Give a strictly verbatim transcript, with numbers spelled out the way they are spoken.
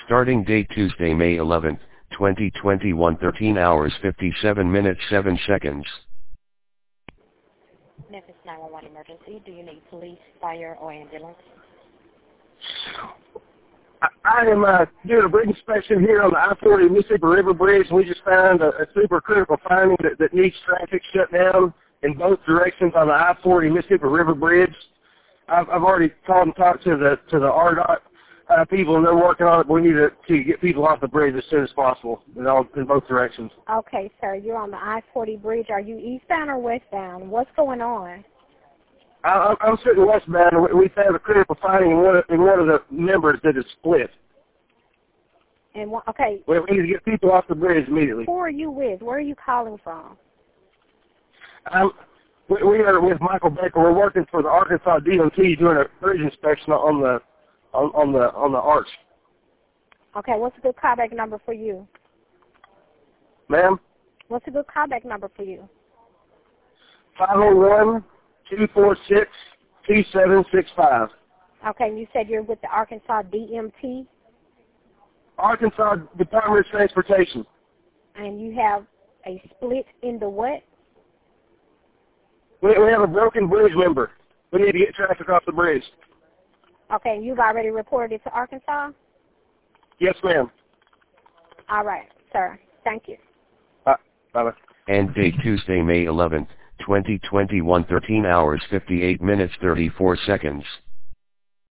Starting date Tuesday, May eleventh, twenty twenty-one, thirteen hours fifty-seven minutes seven seconds. Memphis nine one one emergency. Do you need police, fire, or ambulance? I, I am uh, doing a bridge inspection here on the I forty Mississippi River Bridge. We just found a, a super critical finding that, that needs traffic shut down in both directions on the I forty Mississippi River Bridge. I've, I've already called and talked to the to the R D O T uh, people, and they're working on it. But we need to, to get people off the bridge as soon as possible in, all, in both directions. Okay, sir. You're on the I forty bridge. Are you eastbound or westbound? What's going on? I, I'm sitting westbound, and we found a critical finding in one of, in one of the members that is split. And what, okay. We need to get people off the bridge immediately. Who are you with? Where are you calling from? Um, we, we are with Michael Baker. We're working for the Arkansas D M T doing a bridge inspection on the on, on the on the arch. Okay, what's a good callback number for you? Ma'am? What's a good callback number for you? five oh one, two four six, two seven six five. Okay, and you said you're with the Arkansas D M T? Arkansas Department of Transportation. And you have a split in the what? We, we have a broken bridge member. We need to get traffic off the bridge. Okay, and you've already reported it to Arkansas? Yes, ma'am. All right, sir. Thank you. Uh, bye-bye. End date Tuesday, May eleventh, twenty twenty-one, thirteen hours fifty-eight minutes thirty-four seconds.